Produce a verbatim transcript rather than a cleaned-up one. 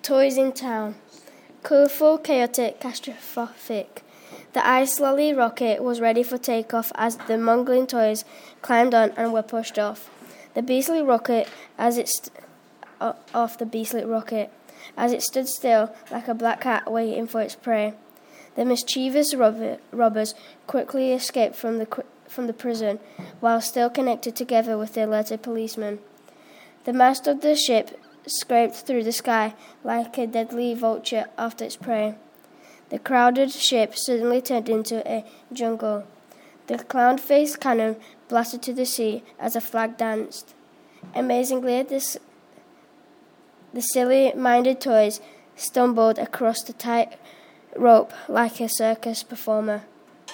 Toys in town. Colourful, chaotic, catastrophic. The ice lolly rocket was ready for takeoff as the mongling toys climbed on and were pushed off. The beastly rocket, as it st- uh, off the beastly rocket, as it stood still like a black cat waiting for its prey. The mischievous rob- robbers quickly escaped from the qu- from the prison, while still connected together with the alerted policeman. The mast of the ship scraped through the sky like a deadly vulture after its prey. The crowded ship suddenly turned into a jungle. The clown-faced cannon blasted to the sea as a flag danced. Amazingly, this, the silly-minded toys stumbled across the tight rope like a circus performer.